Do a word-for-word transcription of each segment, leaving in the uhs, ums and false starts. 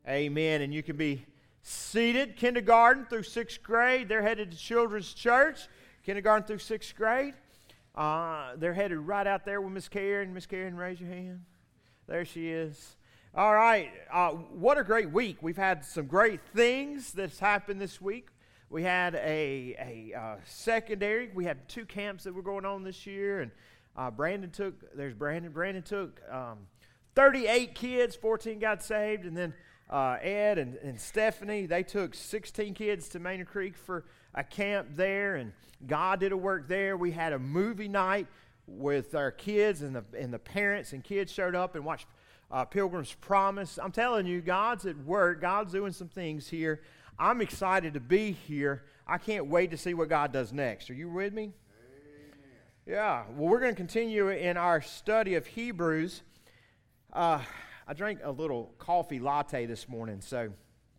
Amen. And you can be seated. Kindergarten through sixth grade, they're headed to Children's Church. Kindergarten through sixth grade. Uh, they're headed right out there with Miss Karen. Miss Karen, raise your hand. There she is. All right. Uh, what a great week. We've had some great things that's happened this week. We had a, a uh, secondary. We had two camps that were going on this year. And uh, Brandon took, there's Brandon. Brandon took um, thirty-eight kids, fourteen got saved. And then Uh, Ed and, and Stephanie, they took sixteen kids to Manor Creek for a camp there, and God did a work there. We had a movie night with our kids, and the and the parents and kids showed up and watched uh, Pilgrim's Promise. I'm telling you, God's at work. God's doing some things here. I'm excited to be here. I can't wait to see what God does next. Are you with me? Amen. Yeah. Well, we're going to continue in our study of Hebrews. Uh I drank a little coffee latte this morning, so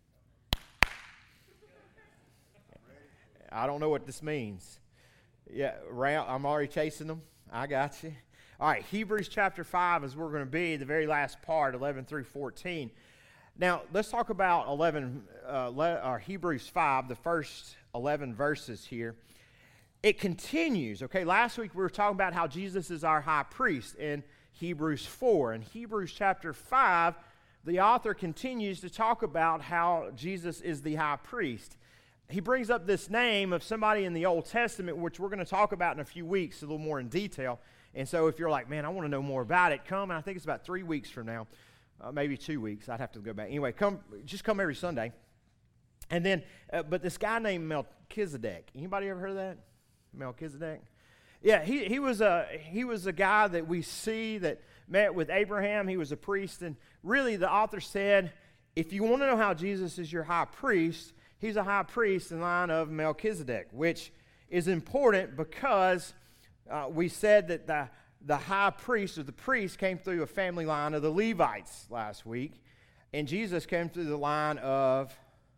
I don't know what this means. Yeah, I'm already chasing them. I got you. All right, Hebrews chapter five is where we're going to be, the very last part, eleven through fourteen. Now, let's talk about eleven, uh, le- or Hebrews five, the first eleven verses here. It continues, okay? Last week we were talking about how Jesus is our high priest, and Hebrews four. In Hebrews chapter five, the author continues to talk about how Jesus is the high priest. He brings up this name of somebody in the Old Testament, which we're going to talk about in a few weeks, a little more in detail. And so if you're like, man, I want to know more about it, come. And I think it's about three weeks from now, uh, maybe two weeks. I'd have to go back. Anyway, come, just come every Sunday. And then, uh, but this guy named Melchizedek. Anybody ever heard of that? Melchizedek? Yeah, he, he was a he was a guy that we see that met with Abraham. He was a priest, and really the author said, if you want to know how Jesus is your high priest, he's a high priest in the line of Melchizedek, which is important because uh, we said that the the high priest or the priest came through a family line of the Levites last week, and Jesus came through the line of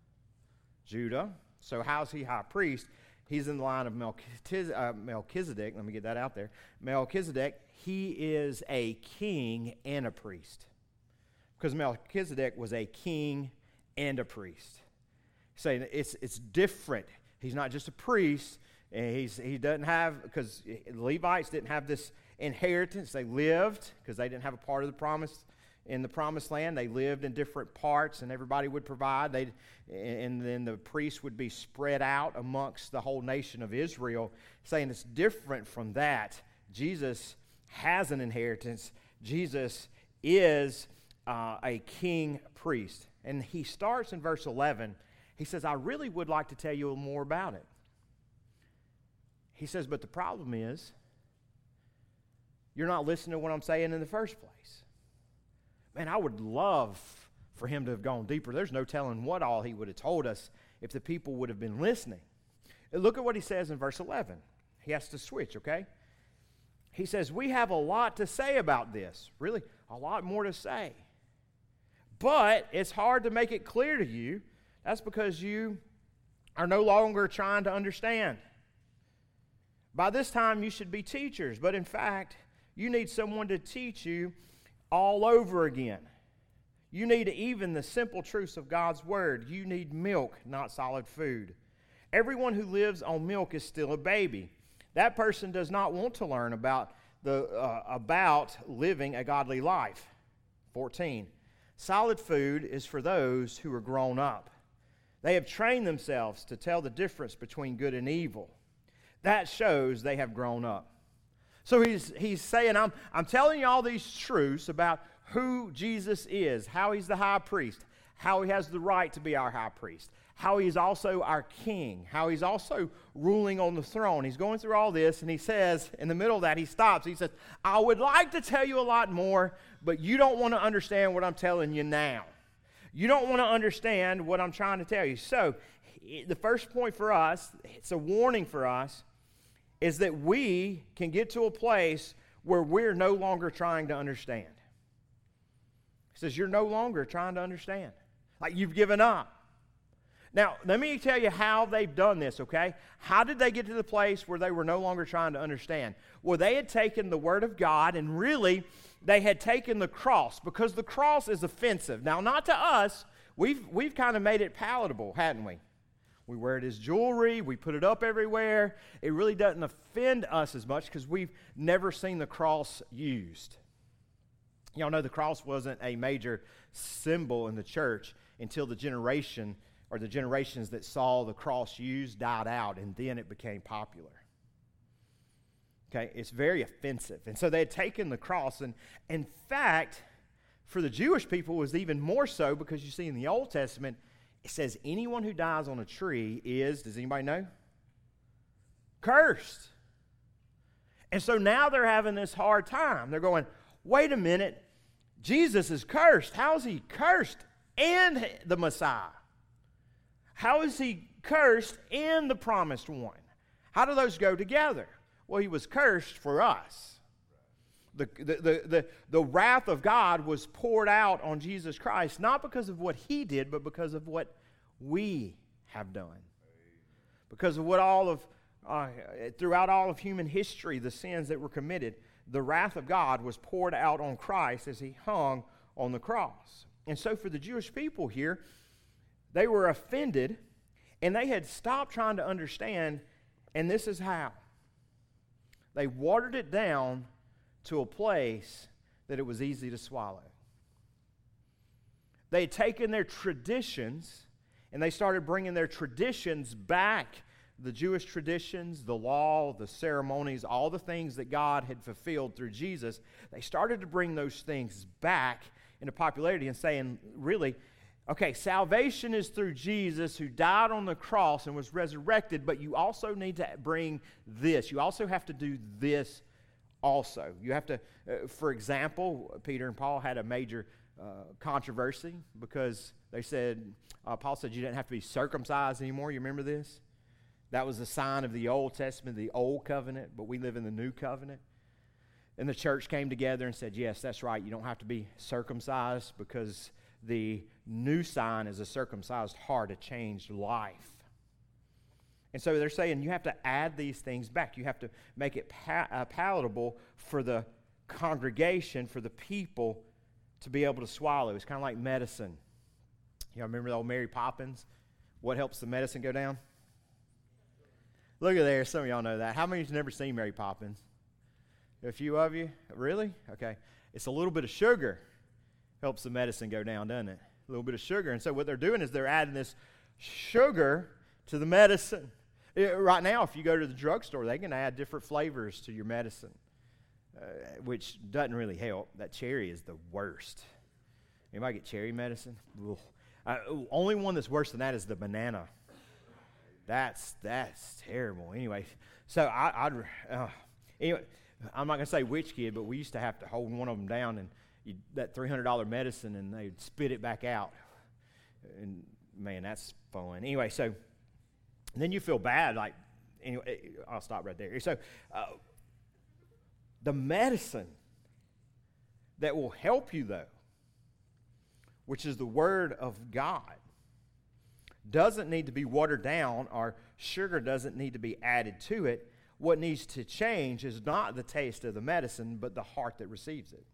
Judah. So how's he high priest? He's in the line of Melchiz- uh, Melchizedek. Let me get that out there. Melchizedek, he is a king and a priest. Because Melchizedek was a king and a priest. Saying it's it's different. He's not just a priest. And he's he doesn't have, because the Levites didn't have this inheritance. They lived, because they didn't have a part of the promise in the promised land. They lived in different parts, and everybody would provide. They and then the priests would be spread out amongst the whole nation of Israel, saying it's different from that. Jesus has an inheritance. Jesus is uh, a king priest. And he starts in verse eleven. He says, I really would like to tell you a little more about it. He says, but the problem is, you're not listening to what I'm saying in the first place. Man, I would love for him to have gone deeper. There's no telling what all he would have told us if the people would have been listening. Look at what he says in verse eleven. He has to switch, okay? He says, we have a lot to say about this. Really, a lot more to say. But it's hard to make it clear to you. That's because you are no longer trying to understand. By this time, you should be teachers. But in fact, you need someone to teach you all over again. You need even the simple truths of God's Word. You need milk, not solid food. Everyone who lives on milk is still a baby. That person does not want to learn about the uh, about living a godly life. fourteen. Solid food is for those who are grown up. They have trained themselves to tell the difference between good and evil. That shows they have grown up. So he's he's saying, I'm, I'm telling you all these truths about who Jesus is, how he's the high priest, how he has the right to be our high priest, how he's also our king, how he's also ruling on the throne. He's going through all this, and he says, in the middle of that, he stops. He says, I would like to tell you a lot more, but you don't want to understand what I'm telling you now. You don't want to understand what I'm trying to tell you. So the first point for us, it's a warning for us, is that we can get to a place where we're no longer trying to understand. He says, you're no longer trying to understand. Like you've given up. Now, let me tell you how they've done this, okay? How did they get to the place where they were no longer trying to understand? Well, they had taken the Word of God, and really, they had taken the cross, because the cross is offensive. Now, not to us. we've, we've kind of made it palatable, hadn't we? We wear it as jewelry. We put it up everywhere. It really doesn't offend us as much because we've never seen the cross used. Y'all know the cross wasn't a major symbol in the church until the generation or the generations that saw the cross used died out, and then it became popular. Okay, it's very offensive. And so they had taken the cross, and in fact, for the Jewish people, it was even more so because you see in the Old Testament, it says anyone who dies on a tree is, does anybody know? Cursed. And so now they're having this hard time. They're going, wait a minute, Jesus is cursed. How is he cursed and the Messiah? How is he cursed and the promised one? How do those go together? Well, he was cursed for us. The, the, the, the, the wrath of God was poured out on Jesus Christ, not because of what he did, but because of what we have done. Because of what all of, uh, throughout all of human history, the sins that were committed, the wrath of God was poured out on Christ as he hung on the cross. And so for the Jewish people here, they were offended, and they had stopped trying to understand, and this is how. They watered it down to a place that it was easy to swallow. They had taken their traditions, and they started bringing their traditions back, the Jewish traditions, the law, the ceremonies, all the things that God had fulfilled through Jesus. They started to bring those things back into popularity and saying, really, okay, salvation is through Jesus who died on the cross and was resurrected, but you also need to bring this. You also have to do this also. You have to, uh, for example, Peter and Paul had a major uh, controversy because they said, uh, Paul said you didn't have to be circumcised anymore. You remember this? That was a sign of the Old Testament, the Old Covenant, but we live in the New Covenant. And the church came together and said, yes, that's right. You don't have to be circumcised because the new sign is a circumcised heart, a changed life. And so they're saying you have to add these things back. You have to make it pa- uh, palatable for the congregation, for the people to be able to swallow. It's kind of like medicine. You know, remember the old Mary Poppins? What helps the medicine go down? Look at there. Some of y'all know that. How many of you have never seen Mary Poppins? A few of you? Really? Okay. It's a little bit of sugar helps the medicine go down, doesn't it? A little bit of sugar. And so what they're doing is they're adding this sugar to the medicine. It, right now, if you go to the drugstore, they can add different flavors to your medicine, uh, which doesn't really help. That cherry is the worst. Anybody get cherry medicine? Uh, only one that's worse than that is the banana. That's that's terrible. Anyway, so I, I'd uh, anyway. I'm not going to say which kid, but we used to have to hold one of them down and you, that three hundred dollars medicine, and they'd spit it back out. And, man, that's fun. Anyway, so then you feel bad. Like, anyway, I'll stop right there. So uh, the medicine that will help you, though, which is the Word of God, doesn't need to be watered down, or sugar doesn't need to be added to it. What needs to change is not the taste of the medicine, but the heart that receives it.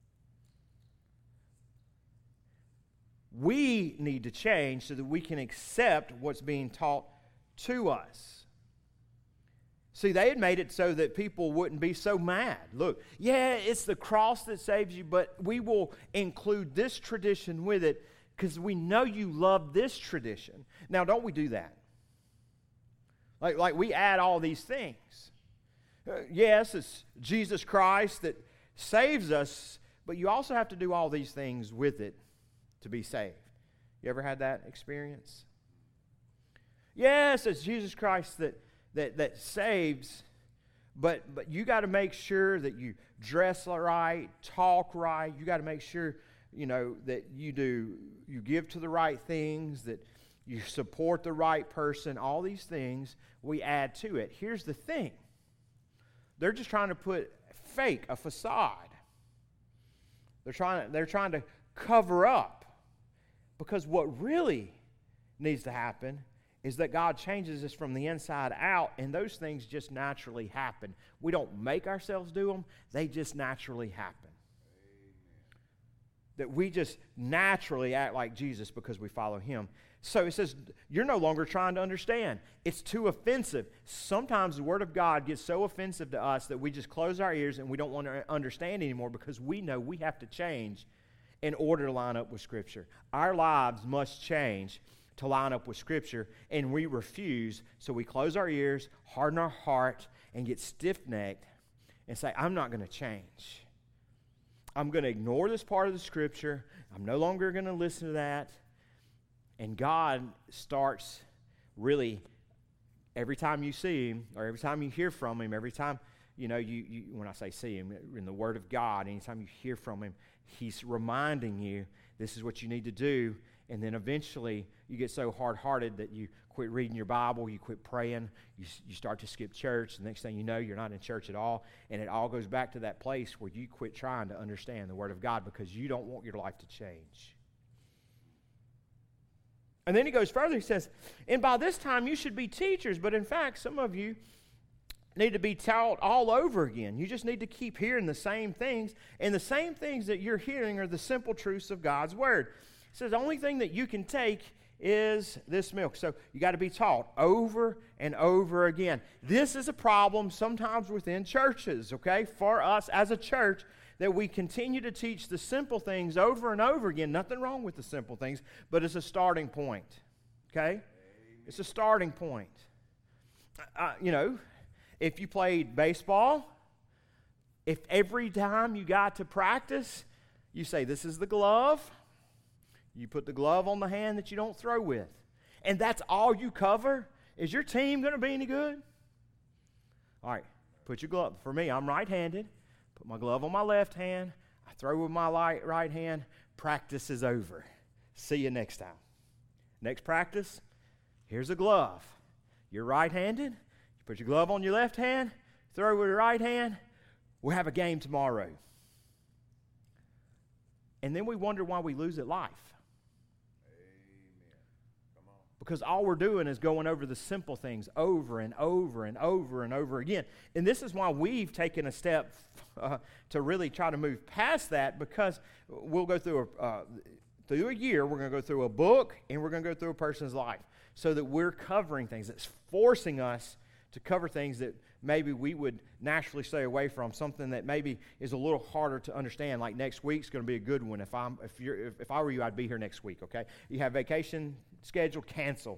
We need to change so that we can accept what's being taught to us. See, they had made it so that people wouldn't be so mad. Look, yeah, it's the cross that saves you, but we will include this tradition with it because we know you love this tradition. Now, don't we do that? Like, like we add all these things. Uh, yes, it's Jesus Christ that saves us, but you also have to do all these things with it to be saved. You ever had that experience? Yes, it's Jesus Christ that that, that saves, but but you got to make sure that you dress right, talk right. You got to make sure, you know, that you do you give to the right things, that you support the right person. All these things we add to it. Here's the thing. They're just trying to put fake, a facade. They're trying to, they're trying to cover up. Because what really needs to happen is that God changes us from the inside out, and those things just naturally happen. We don't make ourselves do them. They just naturally happen. that we just naturally act like Jesus because we follow him. So it says, you're no longer trying to understand. It's too offensive. Sometimes the Word of God gets so offensive to us that we just close our ears and we don't want to understand anymore because we know we have to change in order to line up with Scripture. Our lives must change to line up with Scripture, and we refuse, so we close our ears, harden our heart, and get stiff-necked and say, I'm not going to change. I'm going to ignore this part of the Scripture. I'm no longer going to listen to that. And God starts really, every time you see him, or every time you hear from him, every time, you know, you, you when I say see him, in the Word of God, anytime you hear from him, he's reminding you, this is what you need to do. And then eventually you get so hard-hearted that you quit reading your Bible, you quit praying, you, you start to skip church. The next thing you know, you're not in church at all. And it all goes back to that place where you quit trying to understand the Word of God because you don't want your life to change. And then he goes further, he says, and by this time you should be teachers, but in fact some of you need to be taught all over again. You just need to keep hearing the same things, and the same things that you're hearing are the simple truths of God's Word. It says the only thing that you can take is this milk. So you got to be taught over and over again. This is a problem sometimes within churches, okay, for us as a church, that we continue to teach the simple things over and over again. Nothing wrong with the simple things, but it's a starting point, okay? It's a starting point. Uh, you know, if you played baseball, if every time you got to practice, you say, this is the glove, you put the glove on the hand that you don't throw with, and that's all you cover, is your team going to be any good? All right, put your glove. For me, I'm right-handed. Put my glove on my left hand. I throw with my light, right hand. Practice is over. See you next time. Next practice, here's a glove. You're right-handed. You put your glove on your left hand. Throw with your right hand. We'll have a game tomorrow. And then we wonder why we lose at life. Because all we're doing is going over the simple things over and over and over and over again. And this is why we've taken a step uh, to really try to move past that, because we'll go through a, uh, through a year, we're going to go through a book, and we're going to go through a person's life, so that we're covering things. It's forcing us to cover things that maybe we would naturally stay away from, something that maybe is a little harder to understand. Like next week's going to be a good one. If I'm, if you're, if, if I were you, I'd be here next week. Okay, you have vacation schedule, cancel.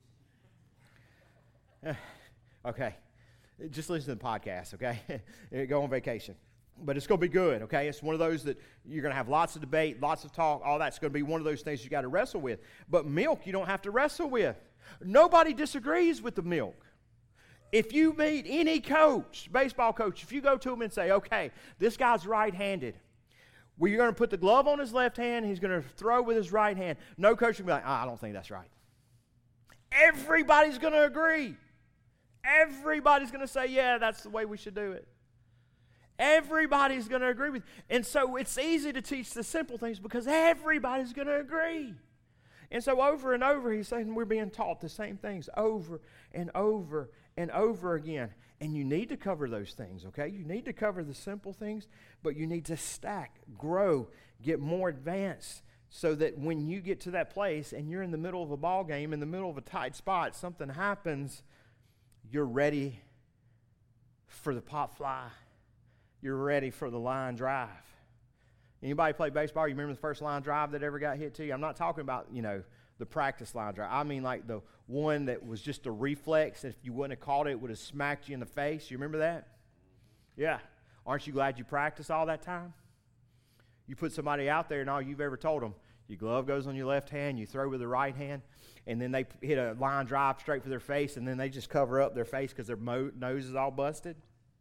Okay, just listen to the podcast. Okay, go on vacation, but it's going to be good. Okay, it's one of those that you're going to have lots of debate, lots of talk. All that's going to be one of those things you got to wrestle with. But milk, you don't have to wrestle with. Nobody disagrees with the milk. If you meet any coach, baseball coach, if you go to him and say, okay, this guy's right-handed, well, you're going to put the glove on his left hand, he's going to throw with his right hand. No coach will be like, oh, I don't think that's right. Everybody's going to agree. Everybody's going to say, yeah, that's the way we should do it. Everybody's going to agree with you. And so it's easy to teach the simple things because everybody's going to agree. And so over and over, he's saying we're being taught the same things over and over and over again. And you need to cover those things, okay? You need to cover the simple things, but you need to stack, grow, get more advanced, so that when you get to that place and you're in the middle of a ball game, in the middle of a tight spot, something happens, you're ready for the pop fly. You're ready for the line drive. Anybody play baseball? You remember the first line drive that ever got hit to you? I'm not talking about, you know, the practice line drive. I mean like the one that was just a reflex. If you wouldn't have caught it, it would have smacked you in the face. You remember that? Yeah. Aren't you glad you practiced all that time? You put somebody out there and all you've ever told them, your glove goes on your left hand, you throw with the right hand, and then they hit a line drive straight for their face, and then they just cover up their face because their mo- nose is all busted.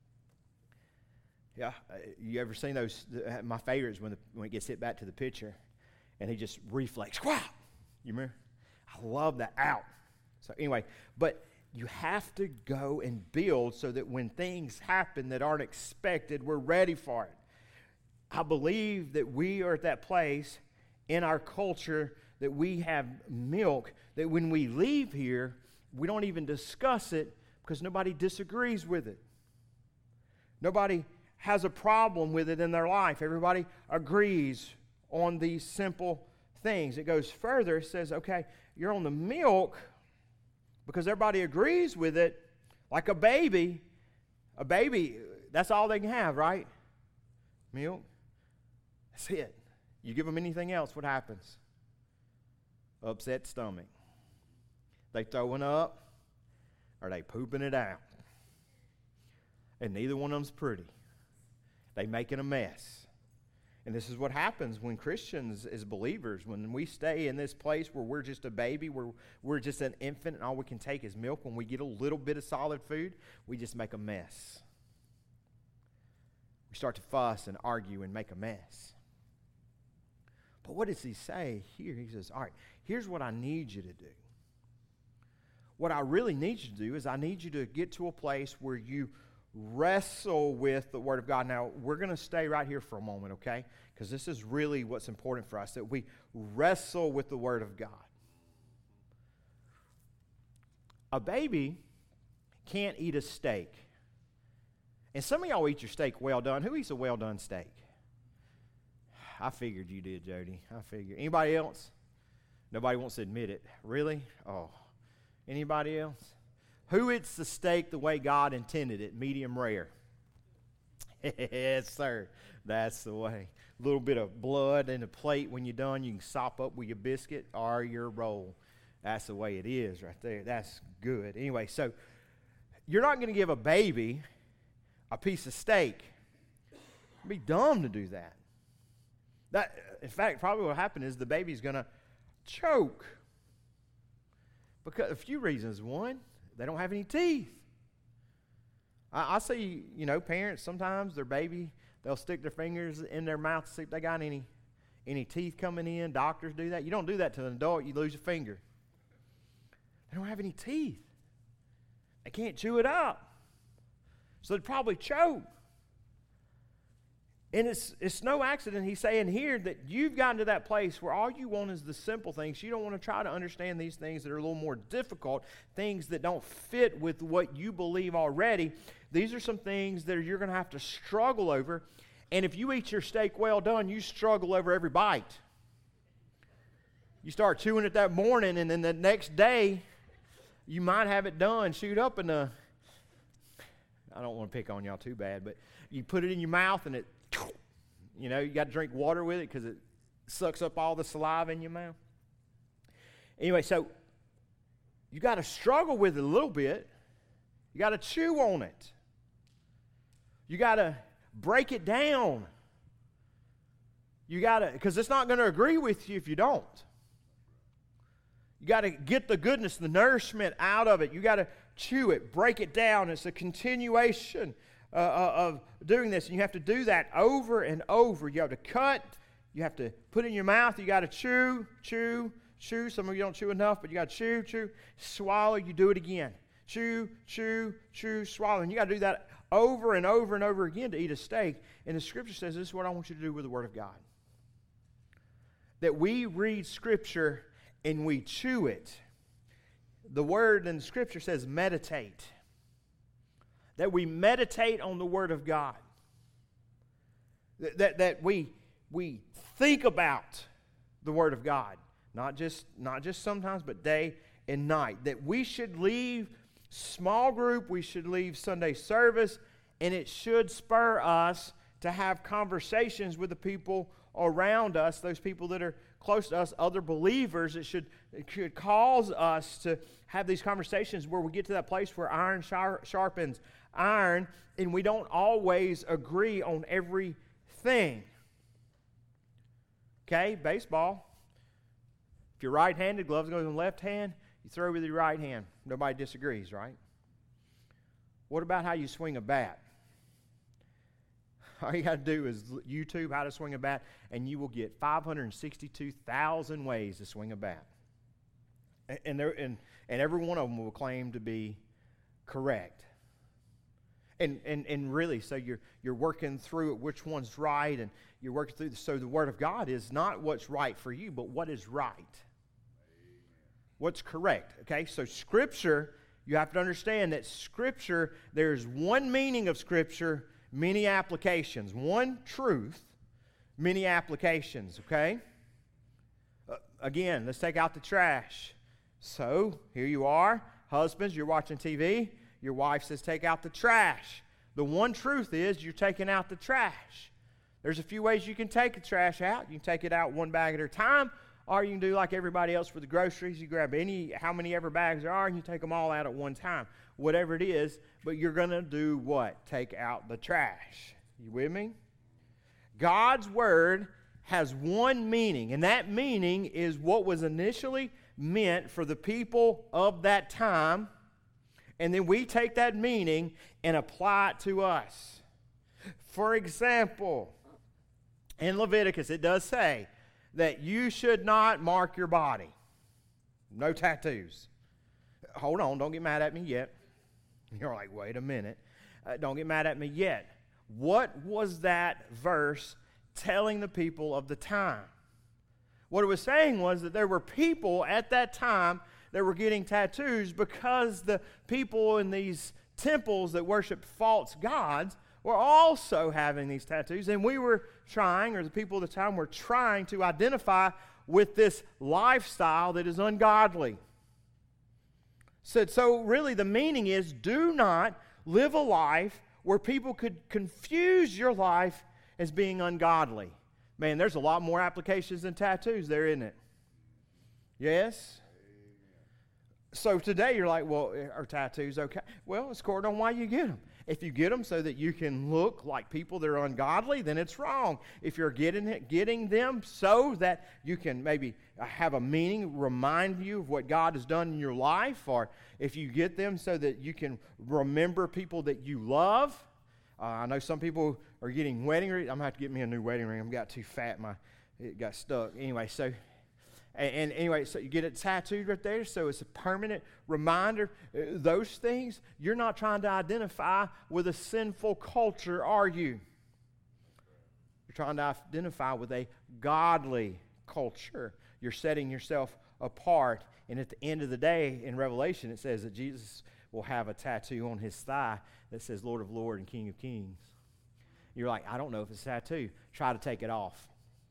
Yeah, you ever seen those? My favorite is when, the, when it gets hit back to the pitcher, and he just reflex. Wow! You remember? I love that. Out. So anyway, but you have to go and build so that when things happen that aren't expected, we're ready for it. I believe that we are at that place in our culture that we have milk, that when we leave here, we don't even discuss it because nobody disagrees with it. Nobody has a problem with it in their life. Everybody agrees on these simple things. It goes further. It says, okay, you're on the milk because everybody agrees with it. Like a baby, a baby, that's all they can have, right? Milk. That's it. You give them anything else, what happens? Upset stomach. They throwing up or they pooping it out. And neither one of them's pretty. They making a mess. And this is what happens when Christians, as believers, when we stay in this place where we're just a baby, where we're just an infant and all we can take is milk, when we get a little bit of solid food, we just make a mess. We start to fuss and argue and make a mess. But what does he say here? He says, all right, here's what I need you to do. What I really need you to do is I need you to get to a place where you wrestle with the Word of God. Now, we're going to stay right here for a moment, okay? Because this is really what's important for us, that we wrestle with the Word of God. A baby can't eat a steak. And some of y'all eat your steak well done. Who eats a well done steak? I figured you did, Jody. I figured. Anybody else? Nobody wants to admit it. Really? Oh. Anybody else? Who eats the steak the way God intended it, medium rare? Yes, sir. That's the way. A little bit of blood in the plate when you're done. You can sop up with your biscuit or your roll. That's the way it is right there. That's good. Anyway, so you're not going to give a baby a piece of steak. It'd be dumb to do that. That, in fact, probably what happened is the baby's going to choke. Because a few reasons. One, they don't have any teeth. I, I see, you know, parents sometimes, their baby, they'll stick their fingers in their mouth to see if they got any, any teeth coming in. Doctors do that. You don't do that to an adult, you lose a finger. They don't have any teeth. They can't chew it up. So they'd probably choke. And it's it's no accident he's saying here that you've gotten to that place where all you want is the simple things. You don't want to try to understand these things that are a little more difficult, things that don't fit with what you believe already. These are some things that you're going to have to struggle over. And if you eat your steak well done, you struggle over every bite. You start chewing it that morning, and then the next day, you might have it done, shoot up in the, I don't want to pick on y'all too bad, but you put it in your mouth and it, you know, you got to drink water with it because it sucks up all the saliva in your mouth. Anyway, so you got to struggle with it a little bit. You got to chew on it. You got to break it down. You got to, because it's not going to agree with you if you don't. You got to get the goodness, the nourishment out of it. You got to chew it, break it down. It's a continuation Uh, of doing this, and you have to do that over and over. You have to cut, you have to put it in your mouth, you got to chew, chew, chew. Some of you don't chew enough, but you got to chew, chew, swallow, you do it again. Chew, chew, chew, swallow. And you got to do that over and over and over again to eat a steak. And the Scripture says this is what I want you to do with the Word of God. That we read Scripture and we chew it. The Word in the Scripture says meditate. That we meditate on the Word of God. That, that, that we, we think about the Word of God. Not just, not just sometimes, but day and night. That we should leave small group, we should leave Sunday service, and it should spur us to have conversations with the people around us, those people that are close to us, other believers. It should, it should cause us to have these conversations where we get to that place where iron sharpens iron, and we don't always agree on everything. Okay, baseball. If you're right-handed, gloves go in the left hand, you throw with your right hand. Nobody disagrees, right? What about how you swing a bat? All you got to do is YouTube how to swing a bat, and you will get five hundred sixty-two thousand ways to swing a bat. And, there, and, and every one of them will claim to be correct. And, and and really, so you're you're working through it, which one's right, and you're working through. The, so the Word of God is not what's right for you, but what is right, what's correct. Okay, so Scripture, you have to understand that Scripture, there's one meaning of Scripture, many applications, one truth, Many applications, okay? Uh, again, let's take out the trash. So, here you are. Husbands, you're watching T V. Your wife says, take out the trash. The one truth is you're taking out the trash. There's a few ways you can take the trash out. You can take it out one bag at a time, or you can do like everybody else for the groceries. You grab any, how many ever bags there are, and you take them all out at one time. Whatever it is, but you're going to do what? Take out the trash. You with me? God's Word has one meaning, and that meaning is what was initially meant for the people of that time, and then we take that meaning and apply it to us. For example, in Leviticus, it does say that you should not mark your body. No tattoos. Hold on, don't get mad at me yet. You're like, wait a minute. Uh, don't get mad at me yet. What was that verse telling the people of the time? What it was saying was that there were people at that time that were getting tattoos because the people in these temples that worshiped false gods were also having these tattoos, and we were trying, or the people at the time were trying to identify with this lifestyle that is ungodly. So, so really the meaning is, do not live a life where people could confuse your life as being ungodly. Man, there's a lot more applications than tattoos there, isn't it? Yes? So today you're like, well, are tattoos okay? Well, it's according on why you get them. If you get them so that you can look like people that are ungodly, then it's wrong. If you're getting it, getting them so that you can maybe have a meaning, remind you of what God has done in your life, or if you get them so that you can remember people that you love. Uh, I know some people are getting wedding rings. I'm going to have to get me a new wedding ring. I got too fat. My it got stuck. Anyway, so... And, and anyway, so you get it tattooed right there, so it's a permanent reminder. Uh, those things, you're not trying to identify with a sinful culture, are you? You're trying to identify with a godly culture. You're setting yourself apart. And at the end of the day, in Revelation, it says that Jesus will have a tattoo on his thigh that says Lord of Lords and King of Kings. You're like, I don't know if it's a tattoo. Try to take it off.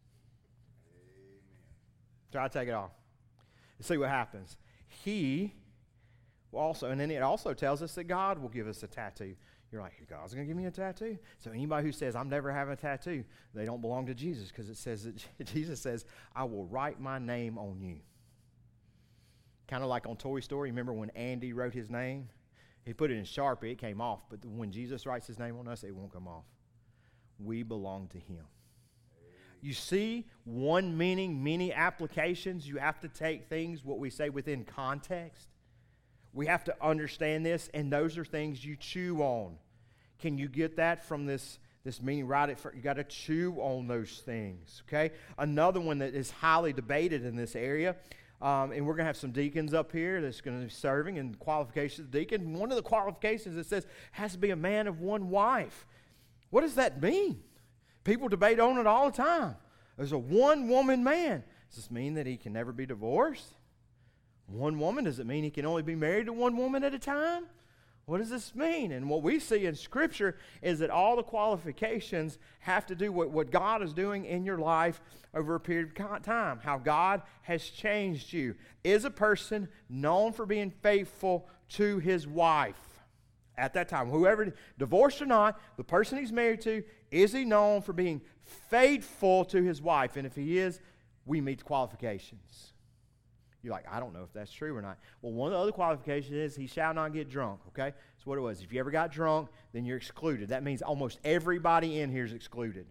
Try to take it off and see what happens. He will also, and then it also tells us that God will give us a tattoo. You're like, God's going to give me a tattoo? So anybody who says, I'm never having a tattoo, they don't belong to Jesus, because it says that Jesus says, I will write my name on you. Kind of like on Toy Story. Remember when Andy wrote his name? He put it in Sharpie, it came off. But when Jesus writes his name on us, it won't come off. We belong to him. You see, one meaning, many applications. You have to take things, what we say, within context. We have to understand this, and those are things you chew on. Can you get that from this, this meaning right at first? You got to chew on those things, okay? Another one that is highly debated in this area, um, and we're going to have some deacons up here that's going to be serving, and qualifications of deacon. One of the qualifications, it says, has to be a man of one wife. What does that mean? People debate on it all the time. There's a one-woman man. Does this mean that he can never be divorced? One woman, does it mean he can only be married to one woman at a time? What does this mean? And what we see in Scripture is that all the qualifications have to do with what God is doing in your life over a period of time, how God has changed you. Is a person known for being faithful to his wife at that time? Whoever, divorced or not, the person he's married to, is he known for being faithful to his wife? And if he is, we meet the qualifications. You're like, I don't know if that's true or not. Well, one of the other qualifications is he shall not get drunk, okay? That's what it was. If you ever got drunk, then you're excluded. That means almost everybody in here is excluded.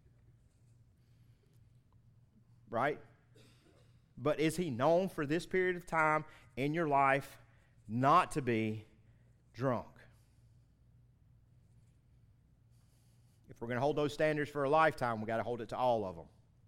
Right? But is he known for this period of time in your life not to be drunk? If we're going to hold those standards for a lifetime, we've got to hold it to all of them.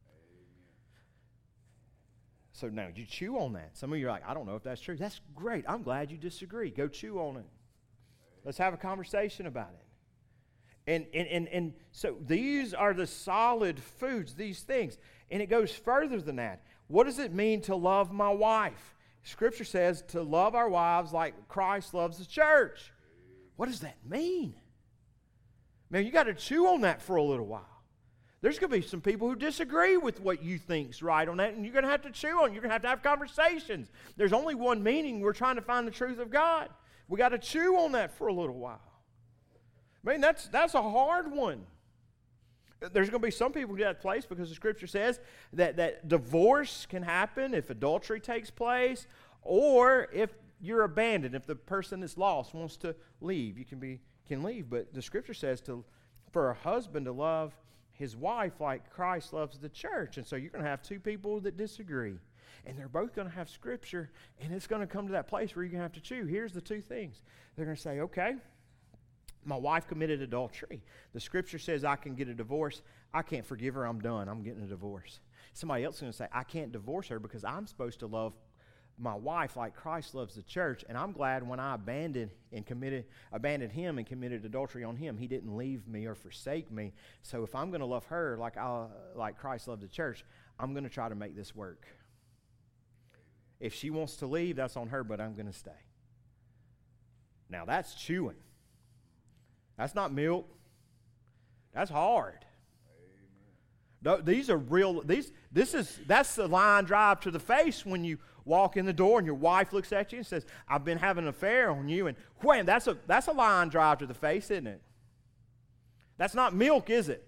So now, you chew on that. Some of you are like, I don't know if that's true. That's great. I'm glad you disagree. Go chew on it. Let's have a conversation about it. And, and, and, and so these are the solid foods, these things. And it goes further than that. What does it mean to love my wife? Scripture says to love our wives like Christ loves the church. What does that mean? Man, you got to chew on that for a little while. There's going to be some people who disagree with what you think's right on that, and you're going to have to chew on it. You're going to have to have conversations. There's only one meaning. We're trying to find the truth of God. We got to chew on that for a little while. I mean, that's, that's a hard one. There's going to be some people who get to that place because the Scripture says that, that divorce can happen if adultery takes place, or if you're abandoned, if the person that's lost wants to leave, you can be can leave. But the Scripture says to for a husband to love his wife like Christ loves the church. And so you're going to have two people that disagree. And they're both going to have Scripture, and it's going to come to that place where you're going to have to choose. Here's the two things. They're going to say, okay, my wife committed adultery. The Scripture says I can get a divorce. I can't forgive her. I'm done. I'm getting a divorce. Somebody else is going to say, I can't divorce her because I'm supposed to love my wife like Christ loves the church, and I'm glad when I abandoned and committed abandoned him and committed adultery on him, he didn't leave me or forsake me. So if I'm going to love her like I like Christ loved the church, I'm going to try to make this work. If she wants to leave, that's on her, but I'm going to stay. Now that's chewing. That's not milk. That's hard. No, these are real. These this is that's the line drive to the face when you walk in the door and your wife looks at you and says, "I've been having an affair on you," and wham, that's a that's a line drive to the face, isn't it? That's not milk, is it?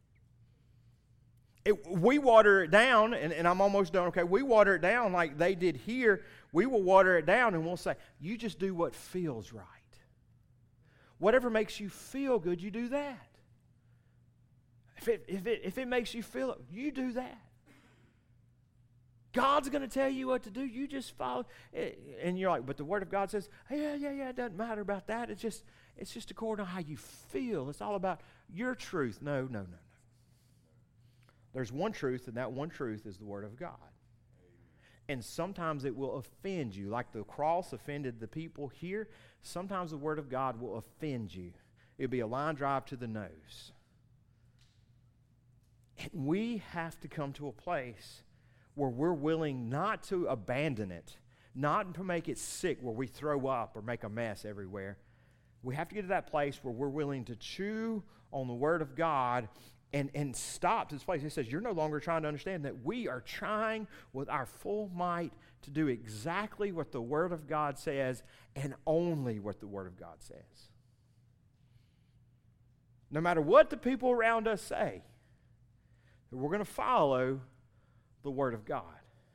It we water it down, and, and I'm almost done. Okay, we water it down like they did here. We will water it down, and we'll say, "You just do what feels right. Whatever makes you feel good, you do that." If it, if it, if it makes you feel it, you do that. God's going to tell you what to do. You just follow. And you're like, but the Word of God says, hey, yeah, yeah, yeah, it doesn't matter about that. It's just, it's just according to how you feel. It's all about your truth. No, no, no, no. There's one truth, and that one truth is the Word of God. And sometimes it will offend you. Like the cross offended the people here, sometimes the Word of God will offend you. It'll be a line drive to the nose. And we have to come to a place where we're willing not to abandon it, not to make it sick where we throw up or make a mess everywhere. We have to get to that place where we're willing to chew on the Word of God and, and stop to this place. It says you're no longer trying to understand that we are trying with our full might to do exactly what the Word of God says and only what the Word of God says. No matter what the people around us say, we're going to follow the Word of God.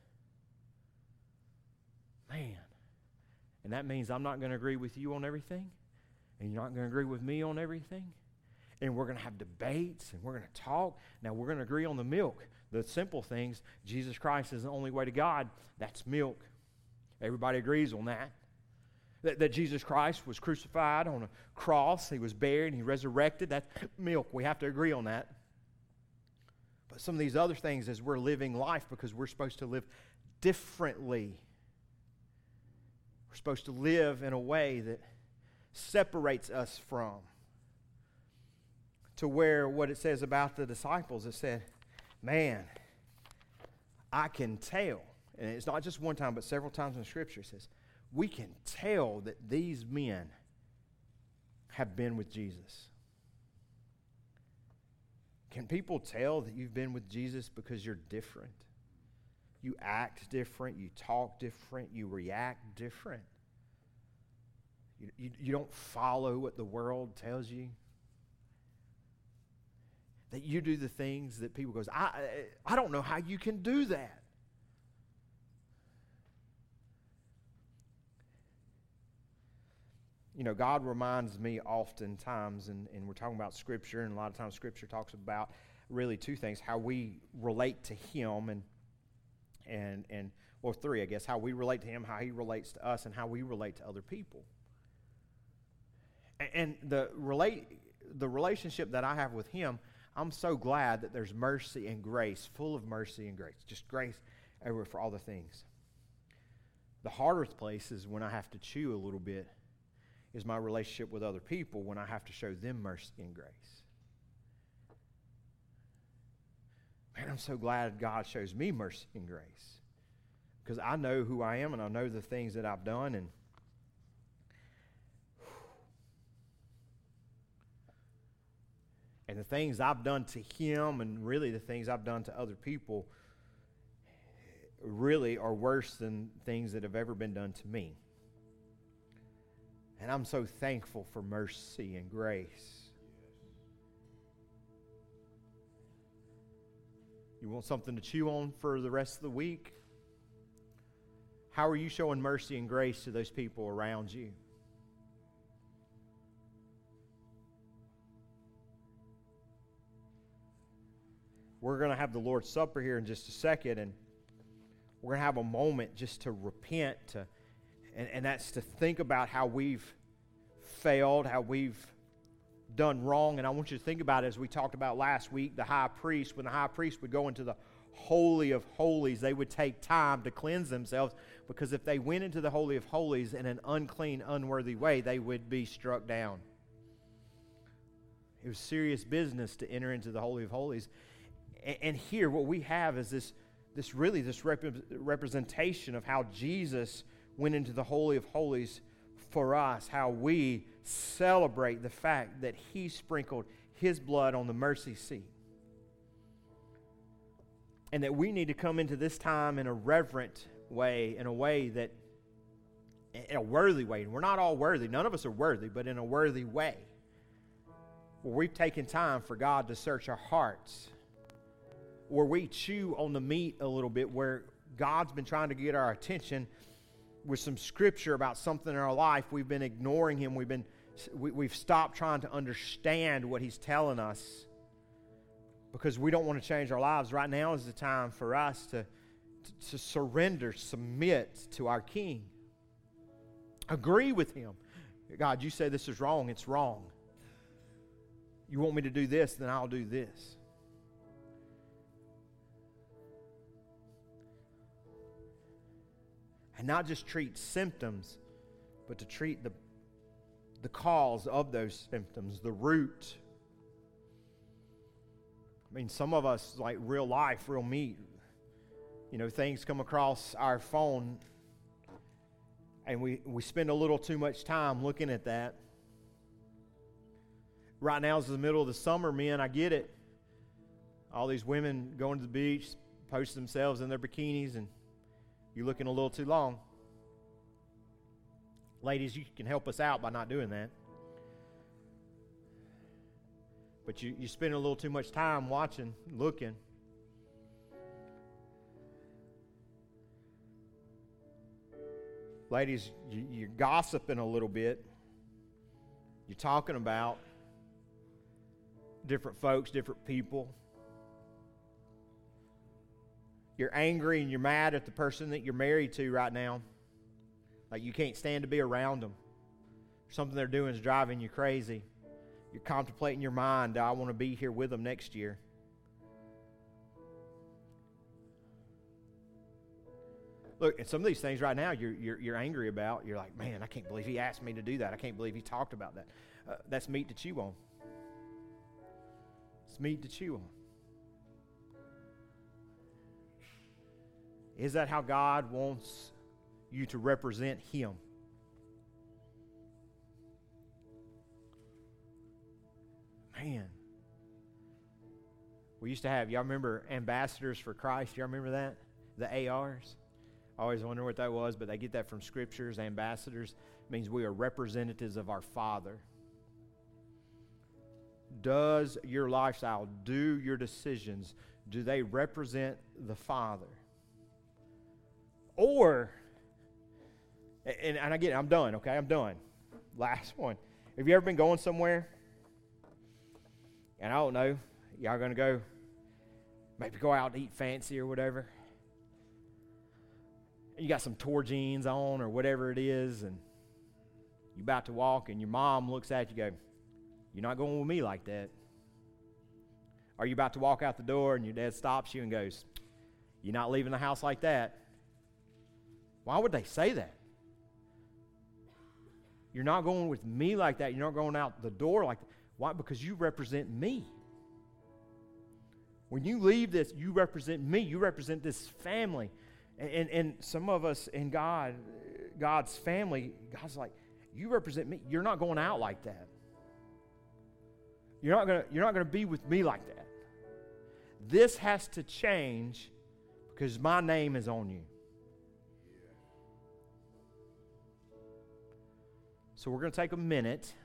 Man. And that means I'm not going to agree with you on everything, and you're not going to agree with me on everything. And we're going to have debates, and we're going to talk. Now, we're going to agree on the milk, the simple things. Jesus Christ is the only way to God. That's milk. Everybody agrees on that. That, that Jesus Christ was crucified on a cross. He was buried, and He resurrected. That's milk. We have to agree on that. But some of these other things as we're living life, because we're supposed to live differently. We're supposed to live in a way that separates us from. To where what it says about the disciples, it said, man, I can tell. And it's not just one time, but several times in the Scripture it says, we can tell that these men have been with Jesus. Can people tell that you've been with Jesus because you're different? You act different, you talk different, you react different. You, you, you don't follow what the world tells you. That you do the things that people goes, I, I don't know how you can do that. You know, God reminds me oftentimes, and, and we're talking about Scripture, and a lot of times Scripture talks about really two things, how we relate to Him, and, and, and well, three, I guess, how we relate to Him, how He relates to us, and how we relate to other people. And, and the relate, the relationship that I have with Him, I'm so glad that there's mercy and grace, full of mercy and grace, just grace everywhere for all the things. The hardest place is when I have to chew a little bit is my relationship with other people when I have to show them mercy and grace. Man, I'm so glad God shows me mercy and grace because I know who I am and I know the things that I've done. And And the things I've done to him and really the things I've done to other people really are worse than things that have ever been done to me. And I'm so thankful for mercy and grace. You want something to chew on for the rest of the week? How are you showing mercy and grace to those people around you? We're going to have the Lord's Supper here in just a second, and we're going to have a moment just to repent, to, and, and that's to think about how we've failed, how we've done wrong. And I want you to think about it, as we talked about last week, the high priest. When the high priest would go into the Holy of Holies, they would take time to cleanse themselves, because if they went into the Holy of Holies in an unclean, unworthy way, they would be struck down. It was serious business to enter into the Holy of Holies. And here what we have is this, this really this rep- representation of how Jesus went into the Holy of Holies for us, how we celebrate the fact that he sprinkled his blood on the mercy seat. And that we need to come into this time in a reverent way, in a way that, in a worthy way. And we're not all worthy. None of us are worthy, but in a worthy way. Where we've taken time for God to search our hearts, where we chew on the meat a little bit, where God's been trying to get our attention with some scripture about something in our life. We've been ignoring him. We've been we, we've stopped trying to understand what he's telling us because we don't want to change our lives. Right now is the time for us to, to, to surrender, submit to our King. Agree with him. God, you say this is wrong. It's wrong. You want me to do this, then I'll do this. And not just treat symptoms, but to treat the, the cause of those symptoms, the root. I mean, some of us, like real life, real meat, you know, things come across our phone, and we, we spend a little too much time looking at that. Right now is the middle of the summer, men, I get it. All these women going to the beach, post themselves in their bikinis, and you're looking a little too long. Ladies, you can help us out by not doing that. But you, you spend a little too much time watching, looking. Ladies, you, you're gossiping a little bit. You're talking about different folks, different people. You're angry and you're mad at the person that you're married to right now. Like you can't stand to be around them. Something they're doing is driving you crazy. You're contemplating in your mind, do I want to be here with them next year? Look, and some of these things right now you're, you're, you're angry about. You're like, man, I can't believe he asked me to do that. I can't believe he talked about that. Uh, that's meat to chew on. It's meat to chew on. Is that how God wants you to represent him? Man. We used to have, y'all remember Ambassadors for Christ? Y'all remember that? The A Rs? I always wonder what that was, but they get that from scriptures. Ambassadors means we are representatives of our Father. Does your lifestyle, do your decisions, do they represent the Father? Or, and, and again, I'm done, okay? I'm done. Last one. Have you ever been going somewhere? And I don't know, y'all going to go, maybe go out and eat fancy or whatever. You got some tour jeans on or whatever it is, and you're about to walk, and your mom looks at you and go, you're not going with me like that. Or you're about to walk out the door, and your dad stops you and goes, you're not leaving the house like that. Why would they say that? You're not going with me like that. You're not going out the door like that. Why? Because you represent me. When you leave this, you represent me. You represent this family. And, and, and some of us in God, God's family, God's like, you represent me. You're not going out like that. You're not gonna, you're not gonna be with me like that. This has to change because my name is on you. So we're going to take a minute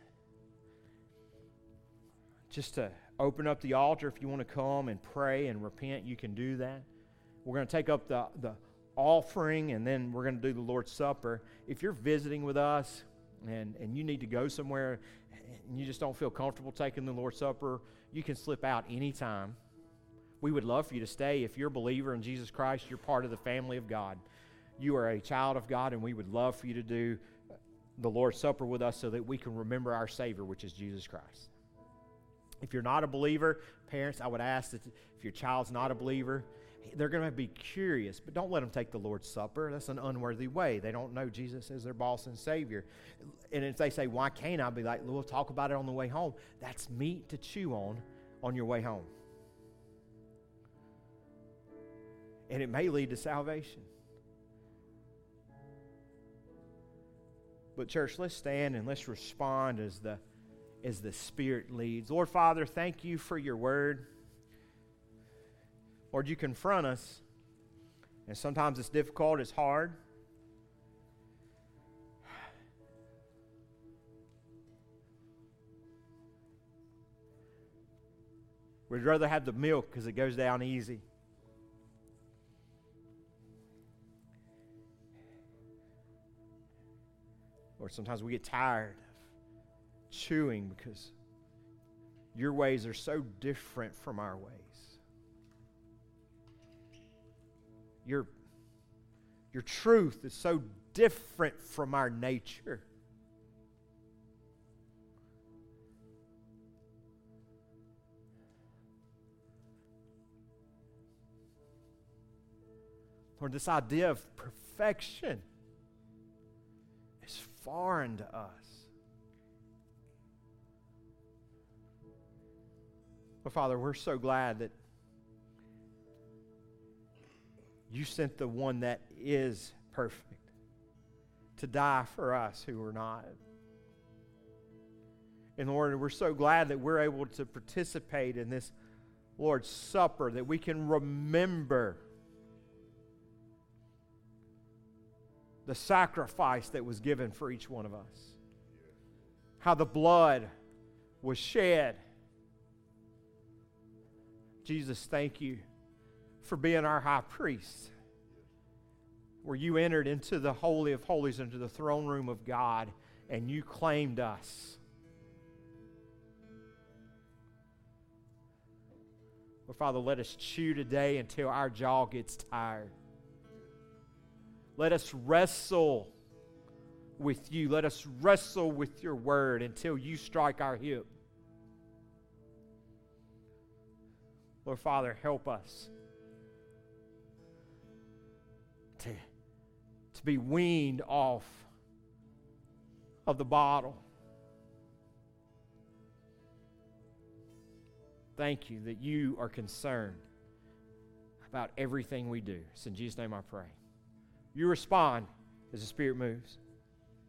just to open up the altar. If you want to come and pray and repent, you can do that. We're going to take up the, the offering, and then we're going to do the Lord's Supper. If you're visiting with us and, and you need to go somewhere and you just don't feel comfortable taking the Lord's Supper, you can slip out anytime. We would love for you to stay. If you're a believer in Jesus Christ, you're part of the family of God. You are a child of God, and we would love for you to do the Lord's Supper with us so that we can remember our Savior, which is Jesus Christ. If you're not a believer, parents, I would ask that if your child's not a believer, they're going to be curious, but don't let them take the Lord's Supper. That's an unworthy way. They don't know Jesus as their boss and Savior. And if they say, why can't I? I'll be like, we'll talk about it on the way home. That's meat to chew on on your way home. And it may lead to salvation. But church, let's stand and let's respond as the as the Spirit leads. Lord Father, thank you for your word. Lord, you confront us, and sometimes it's difficult, it's hard. We'd rather have the milk because it goes down easy. Lord, sometimes we get tired of chewing because your ways are so different from our ways. Your, your truth is so different from our nature. Lord, this idea of perfection is foreign to us. Well, Father, we're so glad that you sent the one that is perfect to die for us who are not. And Lord, we're so glad that we're able to participate in this Lord's Supper, that we can remember the sacrifice that was given for each one of us. How the blood was shed. Jesus, thank you for being our high priest, where you entered into the Holy of Holies, into the throne room of God, and you claimed us. Well, Father, let us chew today until our jaw gets tired. Let us wrestle with you. Let us wrestle with your word until you strike our hip. Lord Father, help us to, to be weaned off of the bottle. Thank you that you are concerned about everything we do. It's in Jesus' name I pray. You respond as the Spirit moves.